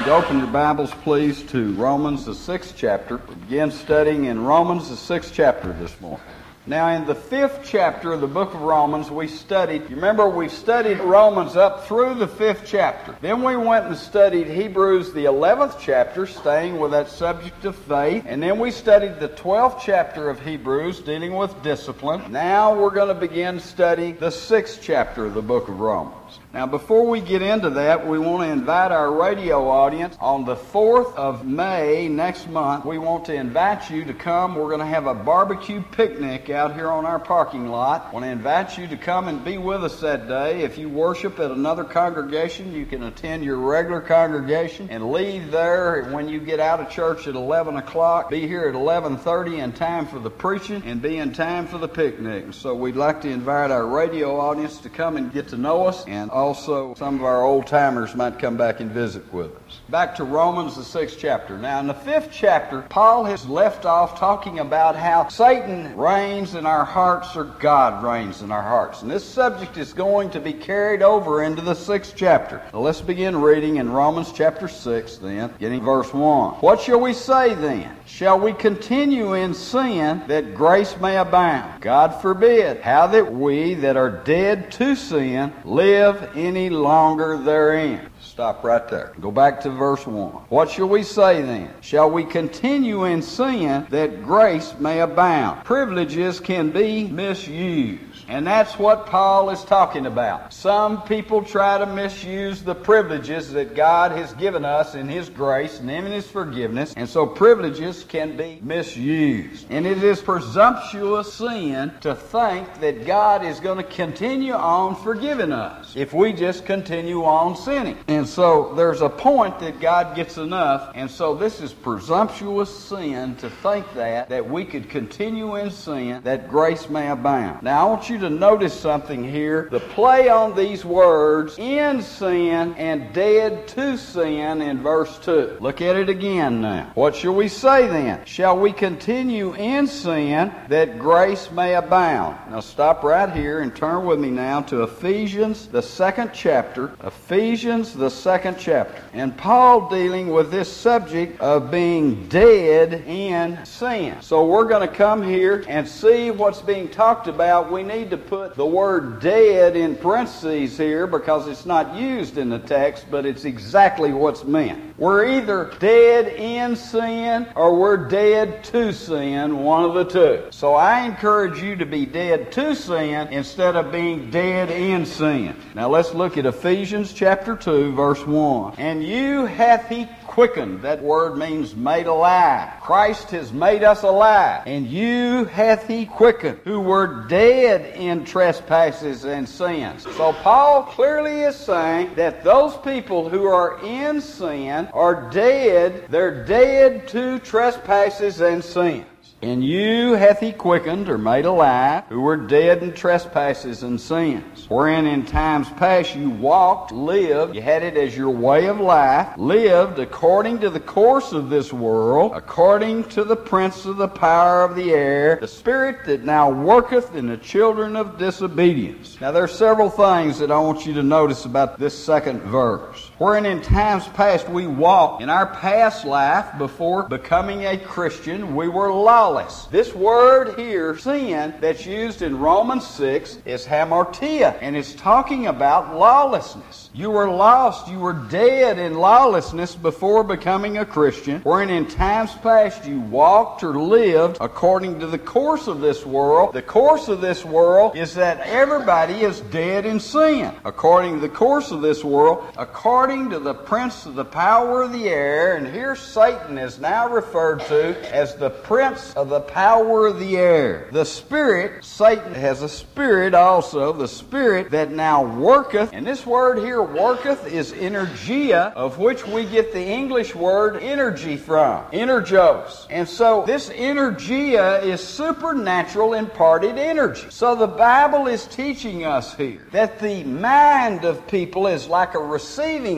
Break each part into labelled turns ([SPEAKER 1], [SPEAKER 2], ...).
[SPEAKER 1] Open your Bibles, please, to Romans, the 6th chapter. We begin studying in Romans, the 6th chapter this morning. Now, in the 5th chapter of the book of Romans, we studied, you remember we studied Romans up through the 5th chapter. Then we went and studied Hebrews, the 11th chapter, staying with that subject of faith. And then we studied the 12th chapter of Hebrews, dealing with discipline. Now we're going to begin studying the 6th chapter of the book of Romans. Now, before we get into that, we want to invite our radio audience on the 4th of May next month. We want to invite you to come. We're going to have a barbecue picnic out here on our parking lot. I want to invite you to come and be with us that day. If you worship at another congregation, you can attend your regular congregation and leave there when you get out of church at 11 o'clock. Be here at 11:30 in time for the preaching and be in time for the picnic. So we'd like to invite our radio audience to come and get to know us, and also some of our old timers might come back and visit with us. Back to Romans, the 6th chapter. Now, in the 5th chapter, Paul has left off talking about how Satan reigns in our hearts or God reigns in our hearts. And this subject is going to be carried over into the 6th chapter. Now, let's begin reading in Romans chapter 6 then, beginning verse 1. What shall we say then? Shall we continue in sin that grace may abound? God forbid. How that we that are dead to sin live any longer therein. Stop right there. Go back to verse 1. What shall we say then? Shall we continue in sin that grace may abound? Privileges can be misused. And that's what Paul is talking about. Some people try to misuse the privileges that God has given us in His grace and in His forgiveness. And so privileges can be misused. And it is presumptuous sin to think that God is going to continue on forgiving us if we just continue on sinning. And so there's a point that God gets enough. And so this is presumptuous sin to think that we could continue in sin that grace may abound. Now I want you to notice something here. The play on these words, in sin and dead to sin, in verse 2. Look at it again now. What shall we say then? Shall we continue in sin that grace may abound? Now stop right here and turn with me now to Ephesians, the 2nd chapter. Ephesians, the 2nd chapter. And Paul dealing with this subject of being dead in sin. So we're going to come here and see what's being talked about. We need to put the word dead in parentheses here because it's not used in the text, but it's exactly what's meant. We're either dead in sin or we're dead to sin, one of the two. So I encourage you to be dead to sin instead of being dead in sin. Now let's look at Ephesians chapter 2, verse 1. And you hath He quickened. That word means made alive. Christ has made us alive. And you hath He quickened, who were dead in trespasses and sins. So Paul clearly is saying that those people who are in sin are dead. They're dead to trespasses and sins. And you hath He quickened, or made alive, who were dead in trespasses and sins, wherein in times past you walked, lived, you had it as your way of life, lived according to the course of this world, according to the prince of the power of the air, the spirit that now worketh in the children of disobedience. Now there are several things that I want you to notice about this second verse. Wherein in times past we walked, in our past life before becoming a Christian, we were lawless. This word here, sin, that's used in Romans 6 is hamartia, and it's talking about lawlessness. You were lost, you were dead in lawlessness before becoming a Christian, wherein in times past you walked or lived according to the course of this world. The course of this world is that everybody is dead in sin. According to the course of this world, according to the prince of the power of the air, and here Satan is now referred to as the prince of the power of the air. The spirit, Satan has a spirit also, the spirit that now worketh, and this word here, worketh, is energia, of which we get the English word energy from, energos. And so this energia is supernatural imparted energy. So the Bible is teaching us here that the mind of people is like a receiving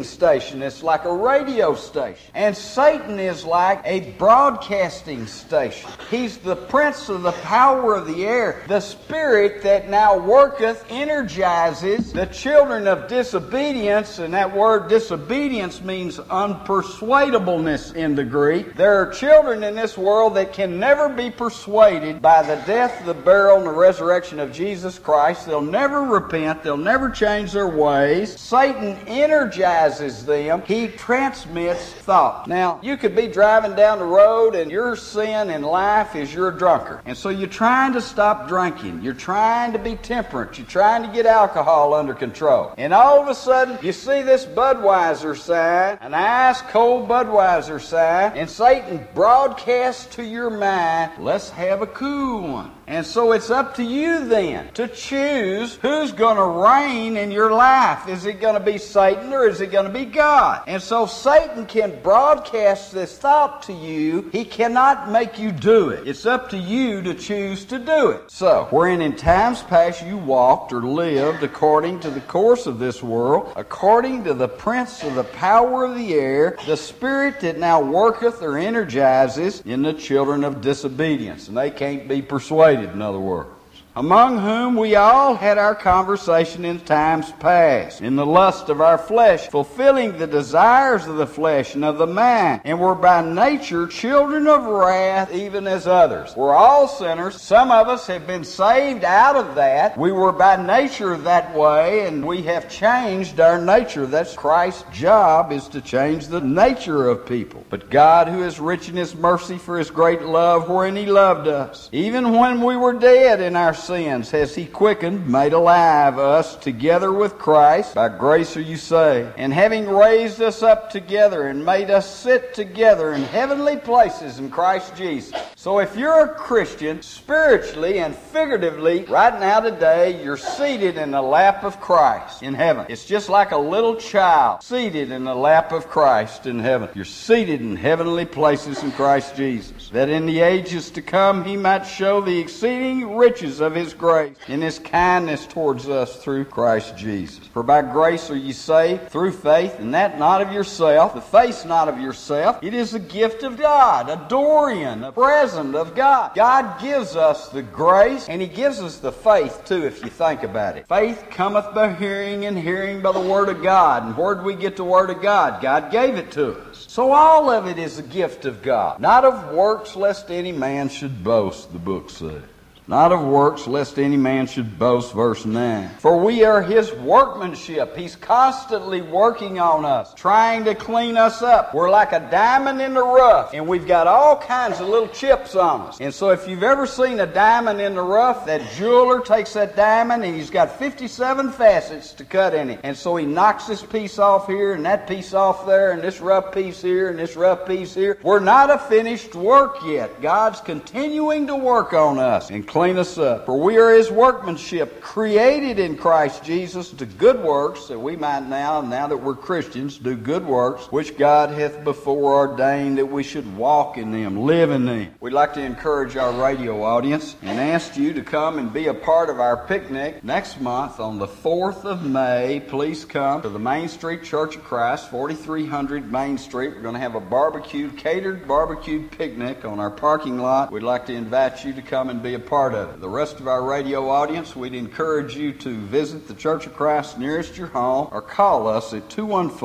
[SPEAKER 1] station. It's like a radio station. And Satan is like a broadcasting station. He's the prince of the power of the air. The spirit that now worketh energizes the children of disobedience, and that word disobedience means unpersuadableness in the Greek. There are children in this world that can never be persuaded by the death, the burial, and the resurrection of Jesus Christ. They'll never repent. They'll never change their ways. Satan energizes them. He transmits thought. Now, you could be driving down the road and your sin in life is you're a drunkard. And so you're trying to stop drinking. You're trying to be temperate. You're trying to get alcohol under control. And all of a sudden, you see this Budweiser sign, an ice cold Budweiser sign, and Satan broadcasts to your mind, let's have a cool one. And so it's up to you then to choose who's going to reign in your life. Is it going to be Satan or is it going to be God? And so Satan can broadcast this thought to you. He cannot make you do it. It's up to you to choose to do it. So, wherein in times past you walked or lived according to the course of this world, according to the prince of the power of the air, the spirit that now worketh or energizes in the children of disobedience. And they can't be persuaded. In other words, among whom we all had our conversation in times past, in the lust of our flesh, fulfilling the desires of the flesh and of the mind, and were by nature children of wrath, even as others. We're all sinners. Some of us have been saved out of that. We were by nature that way, and we have changed our nature. That's Christ's job, is to change the nature of people. But God, who is rich in His mercy for His great love, wherein He loved us, even when we were dead in our sins, has He quickened, made alive us together with Christ. By grace are you saved. And having raised us up together and made us sit together in heavenly places in Christ Jesus. So if you're a Christian, spiritually and figuratively, right now today, you're seated in the lap of Christ in heaven. It's just like a little child seated in the lap of Christ in heaven. You're seated in heavenly places in Christ Jesus, that in the ages to come He might show the exceeding riches of His grace and His kindness towards us through Christ Jesus. For by grace are ye saved through faith, and that not of yourself. The faith's not of yourself. It is a gift of God, a Dorian, a present of God. God gives us the grace, and He gives us the faith too, if you think about it. Faith cometh by hearing, and hearing by the Word of God. And where did we get the Word of God? God gave it to us. So all of it is a gift of God. Not of works, lest any man should boast, the book says. Not of works, lest any man should boast, verse 9. For we are His workmanship. He's constantly working on us, trying to clean us up. We're like a diamond in the rough, and we've got all kinds of little chips on us. And so if you've ever seen a diamond in the rough, that jeweler takes that diamond, and he's got 57 facets to cut in it. And so he knocks this piece off here, and that piece off there, and this rough piece here, and this rough piece here. We're not a finished work yet. God's continuing to work on us and clean us up. For we are His workmanship, created in Christ Jesus to good works, that we might now that we're Christians, do good works, which God hath before ordained that we should walk in them, live in them. We'd like to encourage our radio audience and ask you to come and be a part of our picnic next month on the 4th of May. Please come to the Main Street Church of Christ, 4300 Main Street. We're going to have a catered barbecued picnic on our parking lot. We'd like to invite you to come and be a part of it. The rest of our radio audience, we'd encourage you to visit the Church of Christ nearest your home or call us at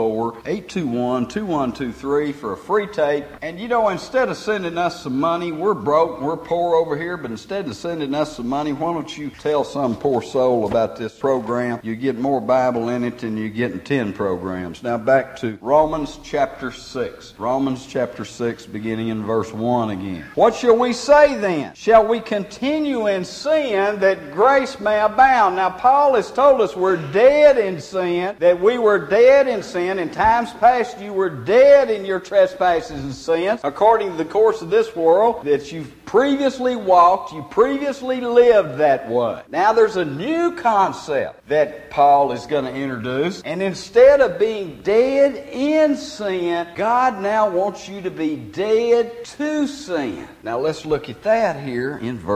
[SPEAKER 1] 214-821-2123 for a free tape. And instead of sending us some money, we're broke, we're poor over here, but instead of sending us some money, why don't you tell some poor soul about this program? You get more Bible in it than you get in 10 programs. Now back to Romans chapter 6. Romans chapter 6, beginning in verse 1 again. What shall we say then? Shall we continue in sin that grace may abound? Now Paul has told us we're dead in sin, that we were dead in sin. In times past you were dead in your trespasses and sins, according to the course of this world, that you've previously walked, you previously lived that way. Now there's a new concept that Paul is going to introduce, and instead of being dead in sin, God now wants you to be dead to sin. Now let's look at that here in verse 2.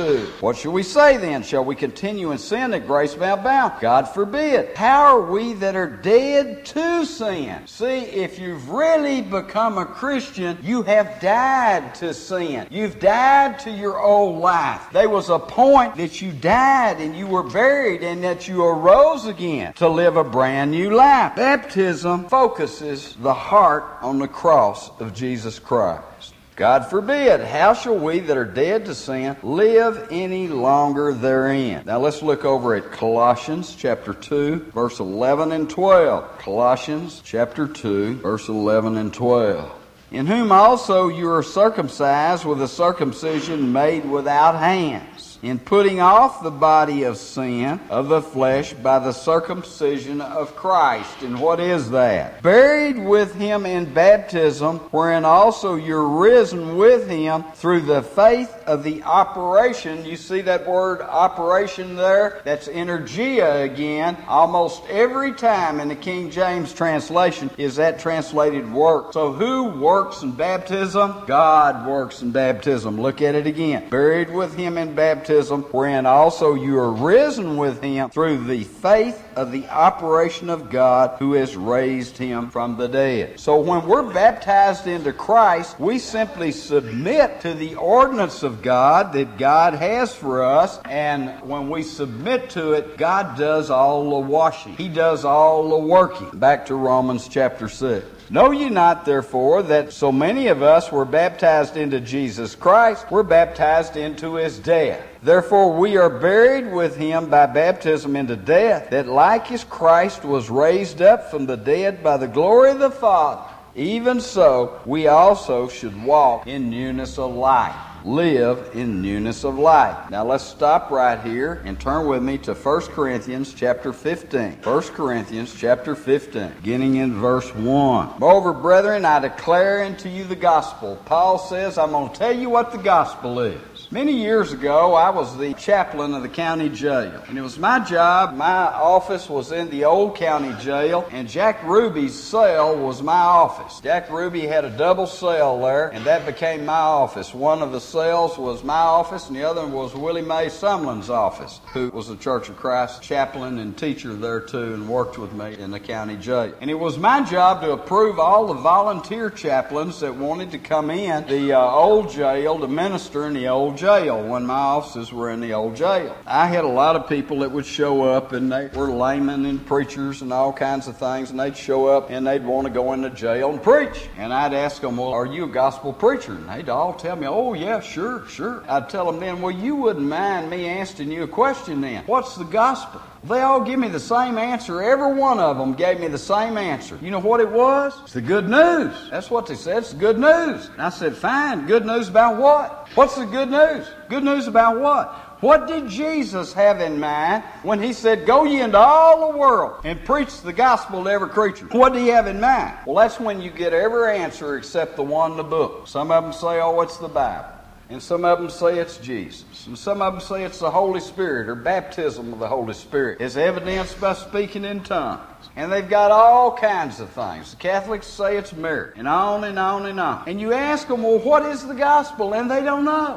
[SPEAKER 1] 2. What shall we say then? Shall we continue in sin that grace may abound? God forbid. How are we that are dead to sin? See, if you've really become a Christian, you have died to sin. You've died to your old life. There was a point that you died and you were buried and that you arose again to live a brand new life. Baptism focuses the heart on the cross of Jesus Christ. God forbid, how shall we that are dead to sin live any longer therein? Now let's look over at Colossians chapter 2, verse 11 and 12. Colossians chapter 2, verse 11 and 12. In whom also you are circumcised with a circumcision made without hands, in putting off the body of sin of the flesh by the circumcision of Christ. And what is that? Buried with him in baptism, wherein also you're risen with him through the faith of the operation. You see that word operation there? That's energia again. Almost every time in the King James translation is that translated work. So who works in baptism? God works in baptism. Look at it again. Buried with him in baptism, wherein also you are risen with him through the faith of the operation of God who has raised him from the dead. So when we're baptized into Christ, we simply submit to the ordinance of God that God has for us, and when we submit to it, God does all the washing. He does all the working. Back to Romans chapter 6. Know ye not, therefore, that so many of us were baptized into Jesus Christ, were baptized into his death. Therefore we are buried with him by baptism into death, that like as Christ was raised up from the dead by the glory of the Father, even so we also should walk in newness of life. Live in newness of life. Now let's stop right here and turn with me to 1 Corinthians chapter 15. 1 Corinthians chapter 15, beginning in verse 1. Moreover, brethren, I declare unto you the gospel. Paul says, I'm going to tell you what the gospel is. Many years ago, I was the chaplain of the county jail. And it was my job. My office was in the old county jail, and Jack Ruby's cell was my office. Jack Ruby had a double cell there, and that became my office. One of the cells was my office, and the other was Willie Mae Sumlin's office, who was a Church of Christ chaplain and teacher there too, and worked with me in the county jail. And it was my job to approve all the volunteer chaplains that wanted to come in the old jail to minister in the old jail when my offices were in the old jail. I had a lot of people that would show up, and they were laymen and preachers and all kinds of things, and they'd show up and they'd want to go into jail and preach. And I'd ask them, well, are you a gospel preacher? And they'd all tell me, oh yeah, sure. I'd tell them then, well, you wouldn't mind me asking you a question then. What's the gospel? They all give me the same answer. Every one of them gave me the same answer. You know what it was? It's the good news. That's what they said. It's the good news. And I said, fine. Good news about what? What's the good news? Good news about what? What did Jesus have in mind when he said, go ye into all the world and preach the gospel to every creature? What did he have in mind? Well, that's when you get every answer except the one in the book. Some of them say, oh, it's the Bible. And some of them say it's Jesus. And some of them say it's the Holy Spirit or baptism of the Holy Spirit, as evidenced by speaking in tongues. And they've got all kinds of things. The Catholics say it's merit, and on and on and on. And you ask them, well, what is the gospel? And they don't know.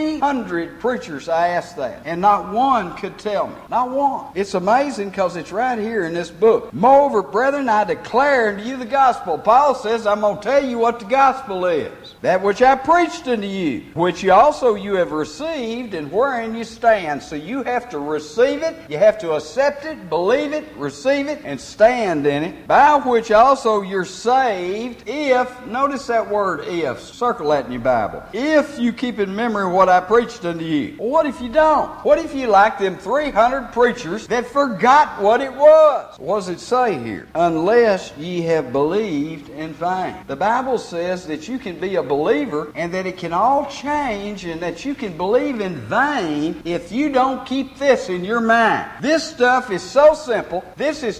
[SPEAKER 1] 300 preachers I asked that, and not one could tell me. Not one. It's amazing because it's right here in this book. Moreover, brethren, I declare unto you the gospel. Paul says, I'm going to tell you what the gospel is. That which I preached unto you, which also you have received, and wherein you stand. So you have to receive it, you have to accept it, believe it, receive it, and stand in it, by which also you're saved, if, notice that word if, circle that in your Bible, if you keep in memory what I preached unto you. Well, what if you don't? What if you like them 300 preachers that forgot what it was? What does it say here? Unless ye have believed in vain. The Bible says that you can be a believer and that it can all change, and that you can believe in vain if you don't keep this in your mind. This stuff is so simple. This is too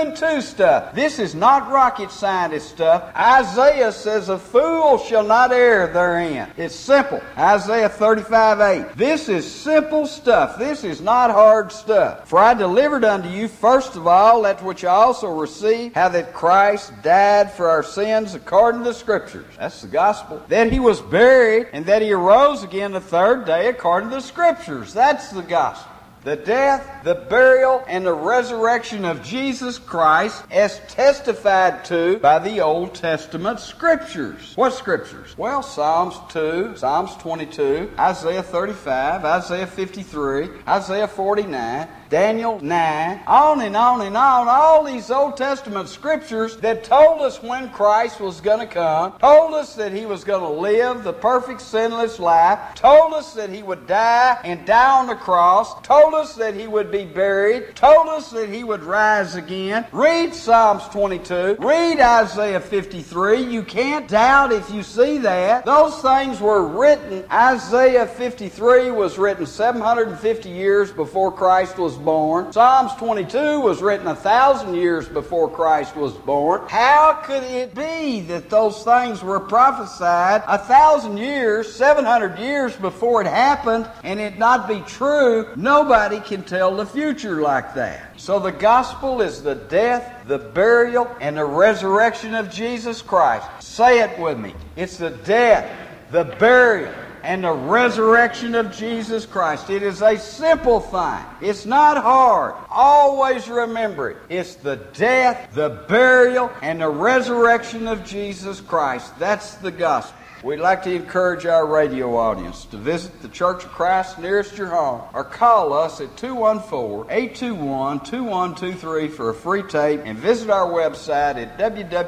[SPEAKER 1] 2 stuff. This is not rocket scientist stuff. Isaiah says a fool shall not err therein. It's simple. Isaiah 35:8. This is simple stuff. This is not hard stuff. For I delivered unto you first of all that which I also received, how that Christ died for our sins according to the Scriptures. That's the gospel. That he was buried, and that he arose again the third day according to the Scriptures. That's the gospel. The death, the burial, and the resurrection of Jesus Christ as testified to by the Old Testament Scriptures. What Scriptures? Well, Psalms 2, Psalms 22, Isaiah 35, Isaiah 53, Isaiah 49, Daniel 9, on and on and on. All these Old Testament Scriptures that told us when Christ was going to come, told us that he was going to live the perfect sinless life, told us that he would die and die on the cross, told us that he would be buried, told us that he would rise again. Read Psalms 22. Read Isaiah 53. You can't doubt if you see that. Those things were written. Isaiah 53 was written 750 years before Christ was born. Psalms 22 was written 1,000 years before Christ was born. How could it be that those things were prophesied 1,000 years, 700 years before it happened, and it not be true? Nobody can tell the future like that. So the gospel is the death, the burial, and the resurrection of Jesus Christ. Say it with me. It's the death, the burial, and the resurrection of Jesus Christ. It is a simple thing. It's not hard. Always remember it. It's the death, the burial, and the resurrection of Jesus Christ. That's the gospel. We'd like to encourage our radio audience to visit the Church of Christ nearest your home or call us at 214-821-2123 for a free tape, and visit our website at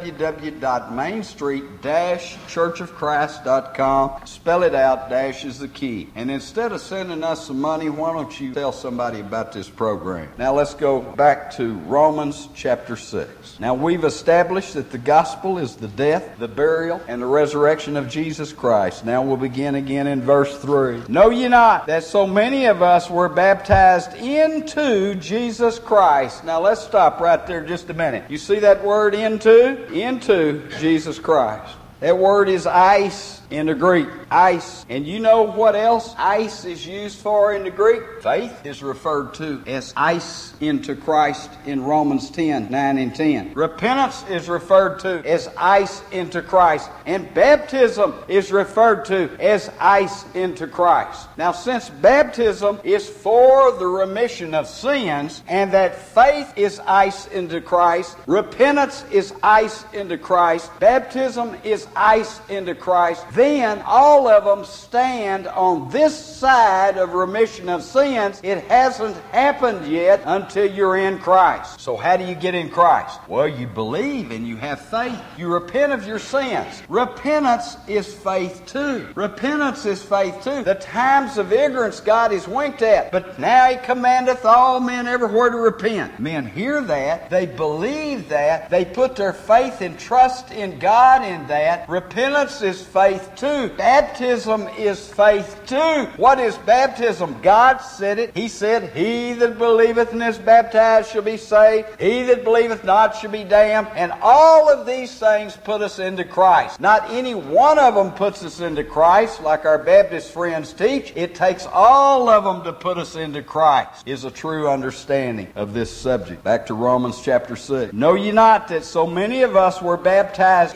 [SPEAKER 1] www.mainstreet-churchofchrist.com. Spell it out, dash is the key. And instead of sending us some money, why don't you tell somebody about this program? Now let's go back to Romans chapter 6. Now we've established that the gospel is the death, the burial, and the resurrection of Jesus Christ. Now we'll begin again in verse 3. Know ye not that so many of us were baptized into Jesus Christ? Now let's stop right there just a minute. You see that word into? Into Jesus Christ. That word is eis in the Greek. Eis. And you know what else eis is used for in the Greek? Faith is referred to as eis into Christ in Romans 10, 9 and 10. Repentance is referred to as eis into Christ. And baptism is referred to as eis into Christ. Now, since baptism is for the remission of sins, and that faith is eis into Christ, repentance is eis into Christ, baptism is eis into Christ, then all of them stand on this side of remission of sins. It hasn't happened yet until you're in Christ. So how do you get in Christ? Well, you believe and you have faith. You repent of your sins. Repentance is faith too. Repentance is faith too. The times of ignorance God is winked at, but now He commandeth all men everywhere to repent. Men hear that. They believe that. They put their faith and trust in God in that. Repentance is faith too. Baptism is faith too. What is baptism? God said it. He said, he that believeth and is baptized shall be saved. He that believeth not shall be damned. And all of these things put us into Christ. Not any one of them puts us into Christ like our Baptist friends teach. It takes all of them to put us into Christ, is a true understanding of this subject. Back to Romans chapter 6. Know ye not that so many of us were baptized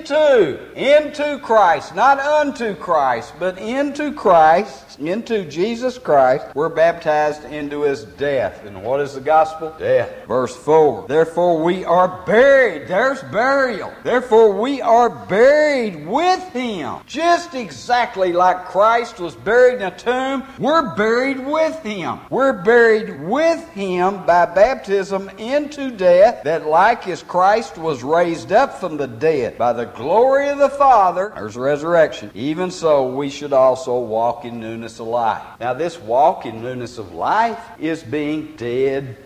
[SPEAKER 1] into Christ, not unto Christ, but into Christ, into Jesus Christ, we're baptized into His death. And what is the gospel? Death. Verse 4. Therefore we are buried. There's burial. Therefore we are buried with Him. Just exactly like Christ was buried in a tomb, we're buried with Him. We're buried with Him by baptism into death, that like as Christ was raised up from the dead by the glory of the Father, there's resurrection, even so we should also walk in newness of life. Now this walk in newness of life is being dead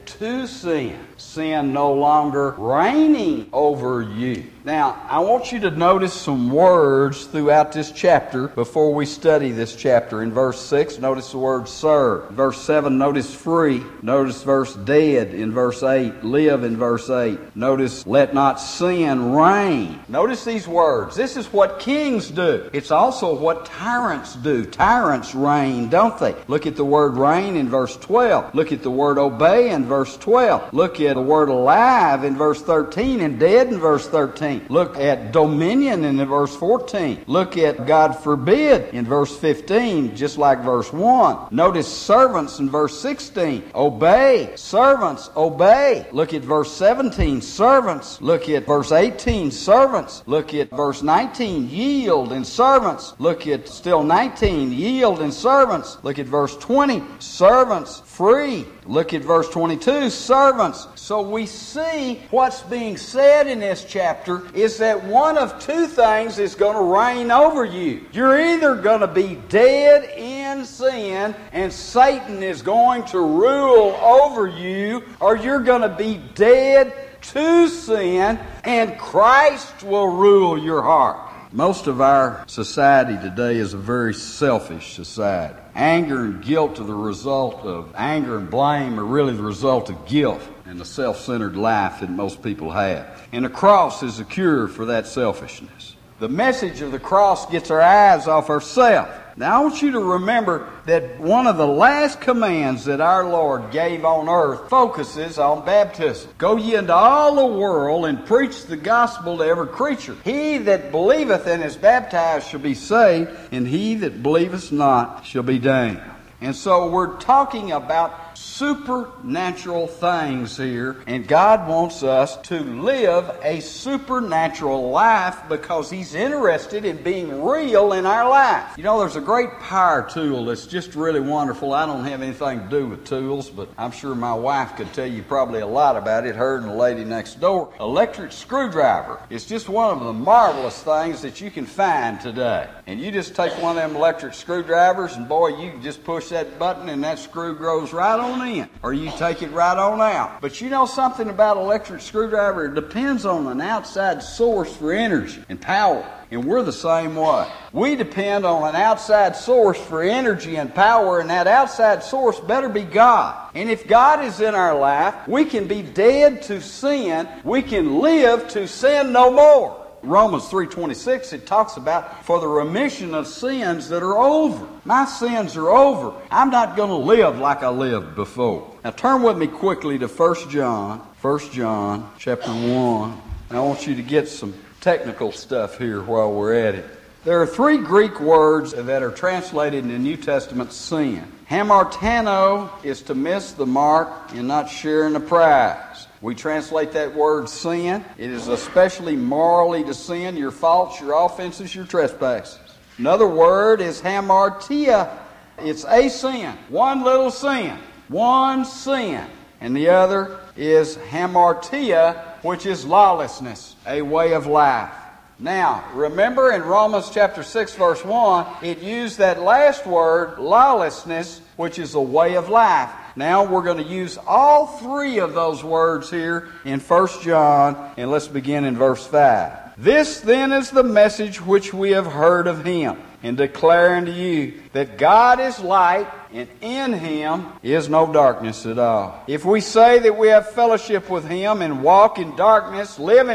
[SPEAKER 1] to sin. Sin no longer reigning over you. Now, I want you to notice some words throughout this chapter before we study this chapter. In verse 6, notice the word serve. In verse 7, notice free. Notice verse dead in verse 8. Live in verse 8. Notice let not sin reign. Notice these words. This is what kings do. It's also what tyrants do. Tyrants reign, don't they? Look at the word reign in verse 12. Look at the word obey in verse 12. Look at the word alive in verse 13 and dead in verse 13. Look at dominion in verse 14. Look at God forbid in verse 15, just like verse 1. Notice servants in verse 16. Obey. Servants, obey. Look at verse 17. Servants. Look at verse 18. Servants. Look at verse 19. Yield in servants. Look at still 19. Yield in servants. Look at verse 20. Servants. Free. Look at verse 22. Servants. So we see what's being said in this chapter is that one of two things is going to reign over you. You're either going to be dead in sin and Satan is going to rule over you, or you're going to be dead to sin and Christ will rule your heart. Most of our society today is a very selfish society. Anger and guilt are the result of anger and blame are really the result of guilt and the self-centered life that most people have. And the cross is a cure for that selfishness. The message of the cross gets our eyes off ourselves. Now I want you to remember that one of the last commands that our Lord gave on earth focuses on baptism. Go ye into all the world and preach the gospel to every creature. He that believeth and is baptized shall be saved, and he that believeth not shall be damned. And so we're talking about supernatural things here, and God wants us to live a supernatural life because He's interested in being real in our life. You know, there's a great power tool that's just really wonderful. I don't have anything to do with tools, but I'm sure my wife could tell you probably a lot about it, her and the lady next door. Electric screwdriver. It's just one of the marvelous things that you can find today. And you just take one of them electric screwdrivers and boy, you can just push that button and that screw goes right on in. Or you take it right on out. But you know something about electric screwdriver? It depends on an outside source for energy and power. And we're the same way. We depend on an outside source for energy and power, and that outside source better be God. And if God is in our life, we can be dead to sin. We can live to sin no more. Romans 3:26, it talks about for the remission of sins that are over. My sins are over. I'm not going to live like I lived before. Now turn with me quickly to 1 John. 1 John chapter 1. I want you to get some technical stuff here while we're at it. There are three Greek words that are translated in the New Testament sin. Hamartano is to miss the mark and not share in the prize. We translate that word sin. It is especially morally to sin, your faults, your offenses, your trespasses. Another word is hamartia. It's a sin. One little sin. One sin. And the other is hamartia, which is lawlessness, a way of life. Now, remember in Romans chapter 6, verse 1, it used that last word, lawlessness, which is a way of life. Now we're going to use all three of those words here in 1 John, and let's begin in verse 5. This then is the message which we have heard of Him, and declare unto you that God is light, and in Him is no darkness at all. If we say that we have fellowship with Him and walk in darkness, live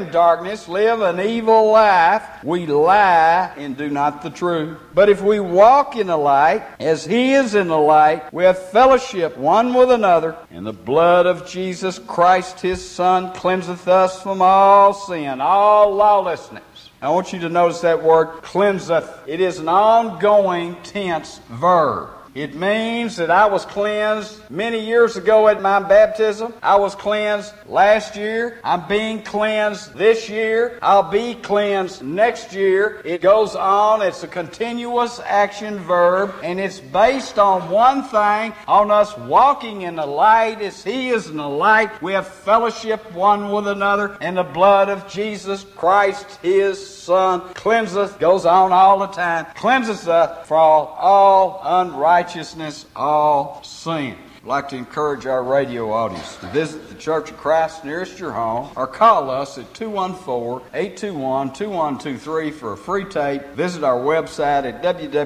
[SPEAKER 1] an evil life, we lie and do not the truth. But if we walk in the light, as He is in the light, we have fellowship one with another, and the blood of Jesus Christ His Son cleanseth us from all sin, all lawlessness. I want you to notice that word, cleanseth. It is an ongoing tense verb. It means that I was cleansed many years ago at my baptism. I was cleansed last year. I'm being cleansed this year. I'll be cleansed next year. It goes on. It's a continuous action verb, and it's based on one thing, on us walking in the light as He is in the light. We have fellowship one with another, and the blood of Jesus Christ, His Son, cleanseth, goes on all the time, cleanses us from all unrighteousness, all sin. I'd like to encourage our radio audience to visit the Church of Christ nearest your home or call us at 214-821-2123 for a free tape. Visit our website at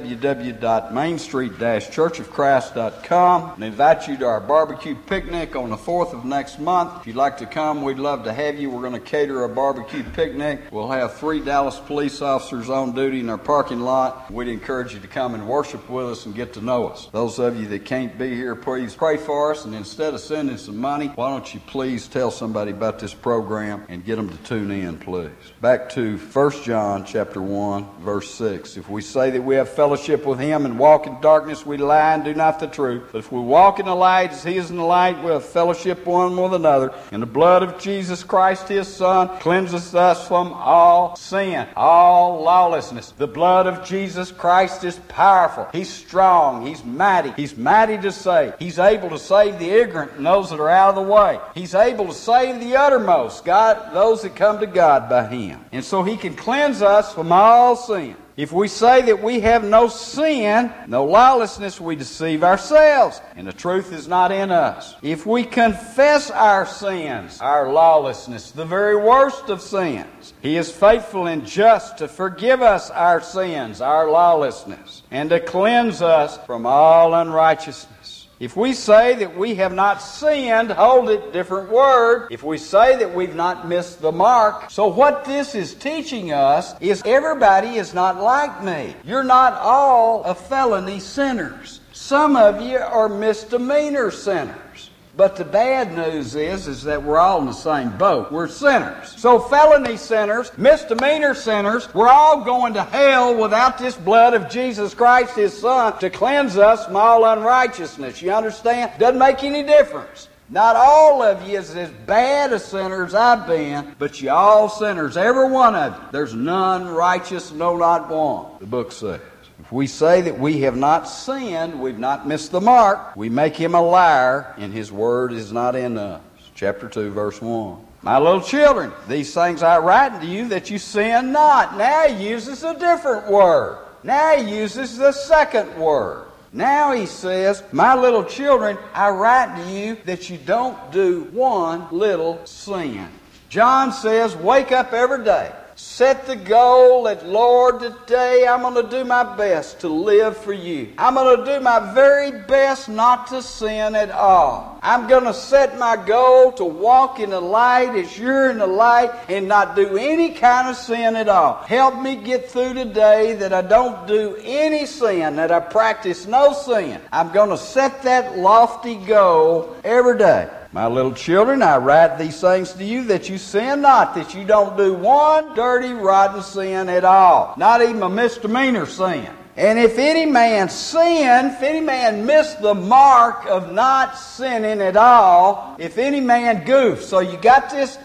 [SPEAKER 1] www.mainstreet-churchofchrist.com and invite you to our barbecue picnic on the 4th of next month. If you'd like to come, we'd love to have you. We're going to cater a barbecue picnic. We'll have 3 Dallas police officers on duty in our parking lot. We'd encourage you to come and worship with us and get to know us. Those of you that can't be here, please pray for us, and instead of sending some money, why don't you please tell somebody about this program and get them to tune in, please. Back to 1 John chapter 1, verse 6. If we say that we have fellowship with him and walk in darkness, we lie and do not the truth. But if we walk in the light as he is in the light, we have fellowship one with another. And the blood of Jesus Christ, his Son, cleanses us from all sin, all lawlessness. The blood of Jesus Christ is powerful. He's strong. He's mighty. He's mighty to save. He's able to save the ignorant and those that are out of the way. He's able to save the uttermost, those that come to God by him. And so he can cleanse us from all sin. If we say that we have no sin, no lawlessness, we deceive ourselves, and the truth is not in us. If we confess our sins, our lawlessness, the very worst of sins, he is faithful and just to forgive us our sins, our lawlessness, and to cleanse us from all unrighteousness. If we say that we have not sinned, hold it, different word. If we say that we've not missed the mark. So what this is teaching us is everybody is not like me. You're not all a felony sinners. Some of you are misdemeanor sinners. But the bad news is that we're all in the same boat. We're sinners. So felony sinners, misdemeanor sinners, we're all going to hell without this blood of Jesus Christ, his Son, to cleanse us from all unrighteousness. You understand? Doesn't make any difference. Not all of you is as bad a sinner as I've been, but you all sinners, every one of you. There's none righteous, no, not one, the book says. If we say that we have not sinned, we've not missed the mark, we make him a liar, and his word is not in us. Chapter 2, verse 1. My little children, these things I write unto you that you sin not. Now he uses a different word. Now he uses the second word. Now he says, my little children, I write to you that you don't do one little sin. John says, wake up every day. Set the goal that, Lord, today I'm going to do my best to live for you. I'm going to do my very best not to sin at all. I'm going to set my goal to walk in the light as you're in the light and not do any kind of sin at all. Help me get through today that I don't do any sin, that I practice no sin. I'm going to set that lofty goal every day. My little children, I write these things to you that you sin not, that you don't do one dirty, rotten sin at all. Not even a misdemeanor sin. And if any man sin, if any man miss the mark of not sinning at all, if any man goofs, so you got this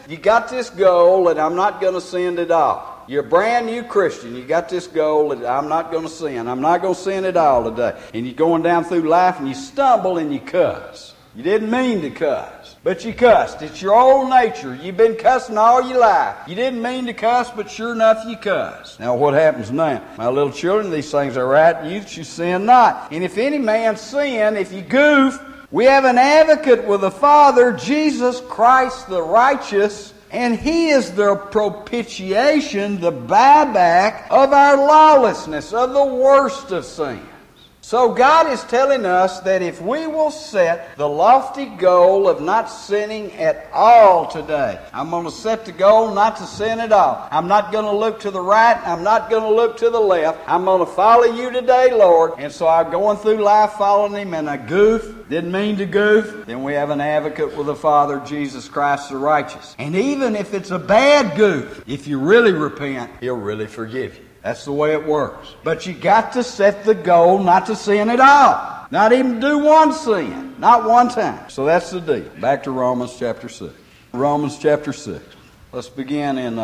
[SPEAKER 1] goal that I'm not going to sin at all. You're a brand new Christian. You got this goal that I'm not going to sin. I'm not going to sin at all today. And you're going down through life and you stumble and you cuss. You didn't mean to cuss, but you cussed. It's your old nature. You've been cussing all your life. You didn't mean to cuss, but sure enough you cussed. Now what happens now? My little children, these things I write to you that you sin not. And if any man sin, if you goof, we have an advocate with the Father, Jesus Christ the righteous, and he is the propitiation, the buyback of our lawlessness, of the worst of sins. So God is telling us that if we will set the lofty goal of not sinning at all today, I'm going to set the goal not to sin at all. I'm not going to look to the right. I'm not going to look to the left. I'm going to follow you today, Lord. And so I'm going through life following him, and I goof. Didn't mean to goof. Then we have an advocate with the Father, Jesus Christ the righteous. And even if it's a bad goof, if you really repent, he'll really forgive you. That's the way it works. But you got to set the goal not to sin at all. Not even do one sin. Not one time. So that's the deal. Back to Romans chapter 6. Romans chapter 6. Let's begin in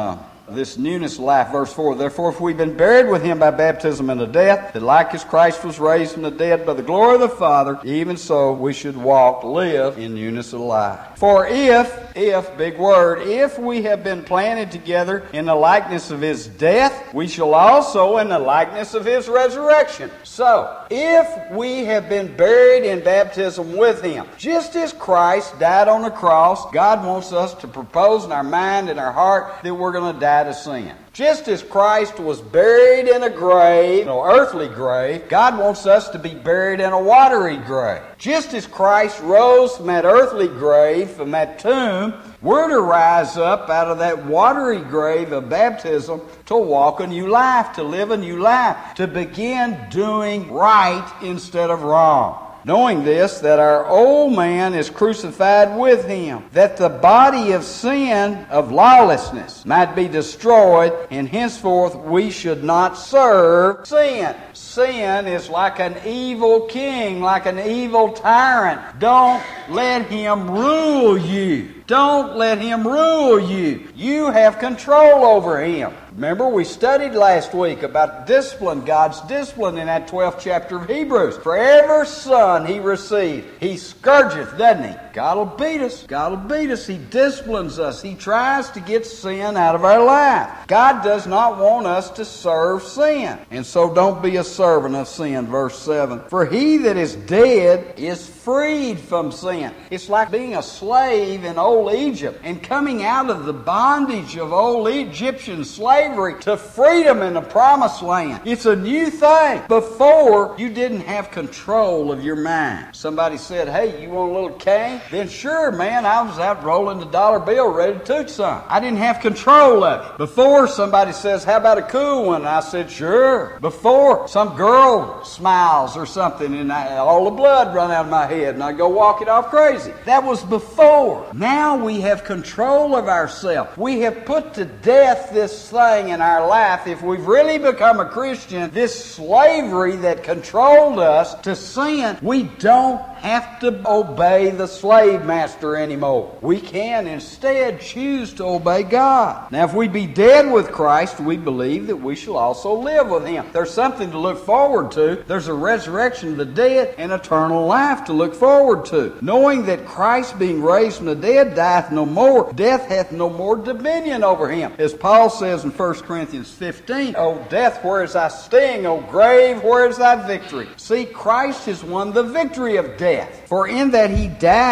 [SPEAKER 1] this newness of life. Verse 4, therefore, if we've been buried with him by baptism into death, that like as Christ was raised from the dead by the glory of the Father, even so we should live in newness of life. For if, big word, if we have been planted together in the likeness of his death, we shall also in the likeness of his resurrection. So, if we have been buried in baptism with him, just as Christ died on the cross, God wants us to propose in our mind and our heart that we're going to die to sin. Just as Christ was buried in a grave, no earthly grave, God wants us to be buried in a watery grave. Just as Christ rose from that earthly grave, from that tomb, we're to rise up out of that watery grave of baptism to walk a new life, to live a new life, to begin doing right instead of wrong. Knowing this, that our old man is crucified with him, that the body of sin, of lawlessness, might be destroyed, and henceforth we should not serve sin. Sin is like an evil king, like an evil tyrant. Don't let him rule you. Don't let him rule you. You have control over him. Remember, we studied last week about discipline, God's discipline in that 12th chapter of Hebrews. For every son he received, he scourgeth, doesn't he? God will beat us. God will beat us. He disciplines us. He tries to get sin out of our life. God does not want us to serve sin. And so don't be a servant of sin, verse 7. For he that is dead is freed from sin. It's like being a slave in old Egypt and coming out of the bondage of old Egyptian slavery to freedom in the promised land. It's a new thing. Before, you didn't have control of your mind. Somebody said, hey, you want a little cane? Then sure, man, I was out rolling the dollar bill ready to toot some. I didn't have control of it. Before, somebody says, how about a cool one? And I said, sure. Before, some girl smiles or something and all the blood run out of my head and I go walking off crazy. That was before. Now we have control of ourselves. We have put to death this thing in our life. If we've really become a Christian, this slavery that controlled us to sin, we don't have to obey the slave master anymore. We can instead choose to obey God. Now, if we be dead with Christ, we believe that we shall also live with him. There's something to look forward to. There's a resurrection of the dead and eternal life to look forward to. Knowing that Christ, being raised from the dead, dieth no more, death hath no more dominion over him. As Paul says in 1 Corinthians 15, O death, where is thy sting? O grave, where is thy victory? See, Christ has won the victory of death. For in that he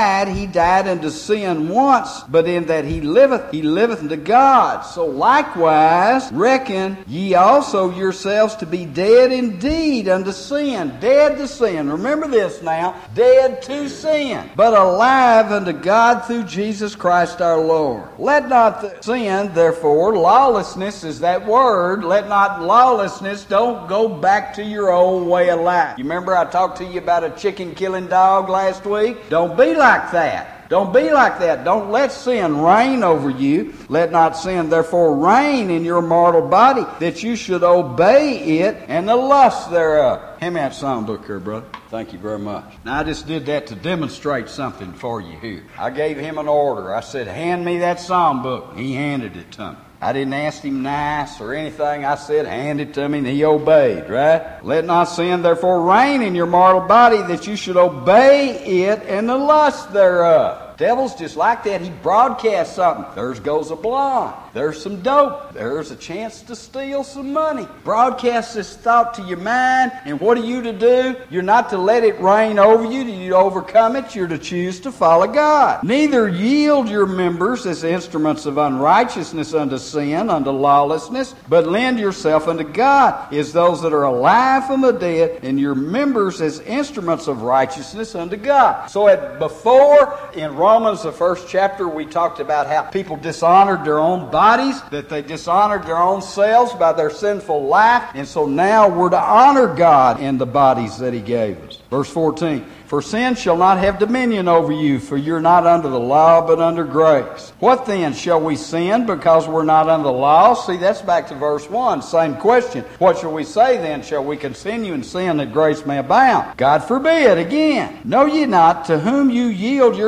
[SPEAKER 1] died unto sin once, but in that he liveth unto God. So likewise, reckon ye also yourselves to be dead indeed unto sin. Dead to sin. Remember this now. Dead to sin, but alive unto God through Jesus Christ our Lord. Let not sin, therefore, lawlessness is that word. Let not lawlessness, don't go back to your old way of life. You remember I talked to you about a chicken killing dog last week? Don't be like that. Don't be like that. Don't let sin reign over you. Let not sin therefore reign in your mortal body, that you should obey it and the lust thereof. Hand me that songbook here, brother. Thank you very much. Now, I just did that to demonstrate something for you here. I gave him an order. I said, hand me that songbook. He handed it to me. I didn't ask him nice or anything. I said, hand it to me, and he obeyed, right? Let not sin therefore reign in your mortal body, that you should obey it and the lust thereof. Devil's just like that. He broadcasts something. There goes a blonde. There's some dope. There's a chance to steal some money. Broadcast this thought to your mind, and what are you to do? You're not to let it reign over you. You to overcome it. You're to choose to follow God. Neither yield your members as instruments of unrighteousness unto sin, unto lawlessness, but lend yourself unto God as those that are alive from the dead, and your members as instruments of righteousness unto God. So before, in Romans, the first chapter, we talked about how people dishonored their own bodies, that they dishonored their own selves by their sinful life. And so now we're to honor God in the bodies that he gave us. Verse 14, for sin shall not have dominion over you, for you're not under the law, but under grace. What then? Shall we sin because we're not under the law? See, that's back to verse 1. Same question. What shall we say then? Shall we continue in sin that grace may abound? God forbid. Again, know ye not to whom you yield yourselves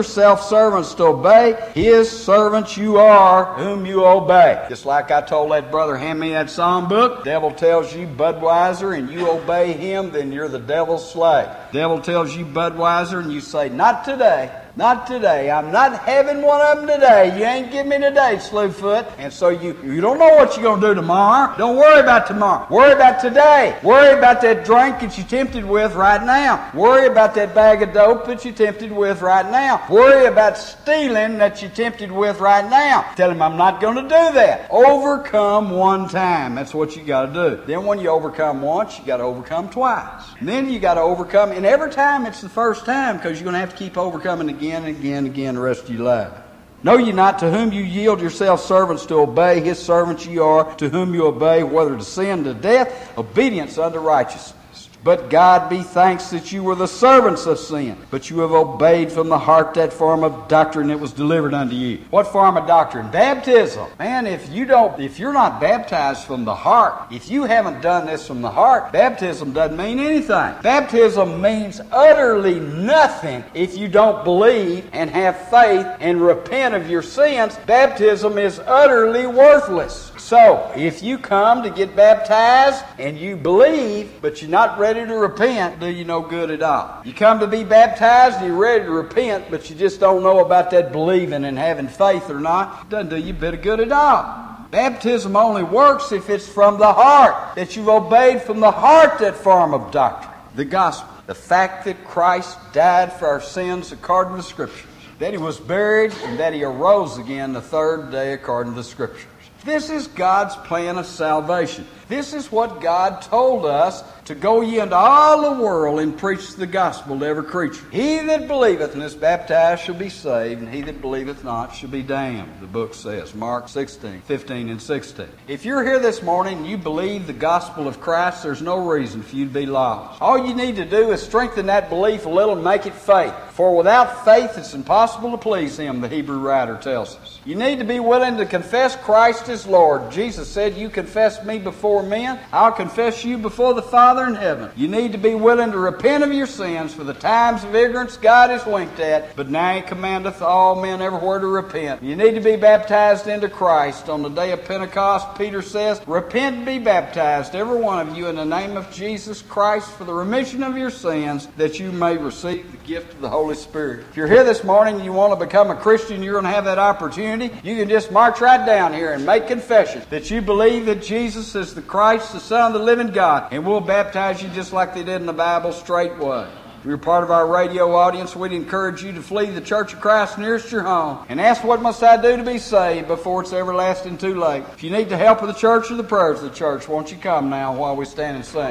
[SPEAKER 1] servants to obey, his servants you are, whom you obey. Just like I told that brother, hand me that psalm book. Devil tells you Budweiser and you obey him, then you're the devil's slave. Devil tells you Budweiser and you say, not today. Not today. I'm not having one of them today. You ain't give me today, Slewfoot. And so you don't know what you're going to do tomorrow. Don't worry about tomorrow. Worry about today. Worry about that drink that you're tempted with right now. Worry about that bag of dope that you're tempted with right now. Worry about stealing that you're tempted with right now. Tell him, I'm not going to do that. Overcome one time. That's what you got to do. Then when you overcome once, you got to overcome twice. And then you got to overcome, and every time it's the first time, because you're going to have to keep overcoming again and again and again the rest of your life. Know ye not to whom you yield yourselves servants to obey, his servants ye are, to whom you obey, whether to sin, to death, obedience unto righteousness. But God be thanks that you were the servants of sin, but you have obeyed from the heart that form of doctrine that was delivered unto you. What form of doctrine? Baptism. Man, if you're not baptized from the heart, if you haven't done this from the heart, baptism doesn't mean anything. Baptism means utterly nothing if you don't believe and have faith and repent of your sins. Baptism is utterly worthless. So, if you come to get baptized and you believe, but you're not ready to repent, do you no good at all. You come to be baptized and you're ready to repent, but you just don't know about that believing and having faith or not, it doesn't do you a bit of good at all. Baptism only works if it's from the heart, that you've obeyed from the heart that form of doctrine, the gospel. The fact that Christ died for our sins according to the Scriptures, that He was buried and that He arose again the third day according to the Scriptures. This is God's plan of salvation. This is what God told us, to go ye into all the world and preach the gospel to every creature. He that believeth and is baptized shall be saved, and he that believeth not shall be damned, the book says. Mark 16, 15 and 16. If you're here this morning and you believe the gospel of Christ, there's no reason for you to be lost. All you need to do is strengthen that belief a little and make it faith. For without faith it's impossible to please Him, the Hebrew writer tells us. You need to be willing to confess Christ as Lord. Jesus said, you confess me before men, I'll confess you before the Father in heaven. You need to be willing to repent of your sins, for the times of ignorance God has winked at, but now He commandeth all men everywhere to repent. You need to be baptized into Christ. On the day of Pentecost, Peter says, repent and be baptized, every one of you, in the name of Jesus Christ for the remission of your sins, that you may receive the gift of the Holy Spirit. If you're here this morning and you want to become a Christian, you're going to have that opportunity. You can just march right down here and make confession that you believe that Jesus is the Christ, the Son of the living God, and we'll baptize you just like they did in the Bible straightway. If you're part of our radio audience, we'd encourage you to flee the Church of Christ nearest your home and ask, what must I do to be saved, before it's everlasting too late. If you need the help of the church or the prayers of the church, won't you come now while we stand and sing?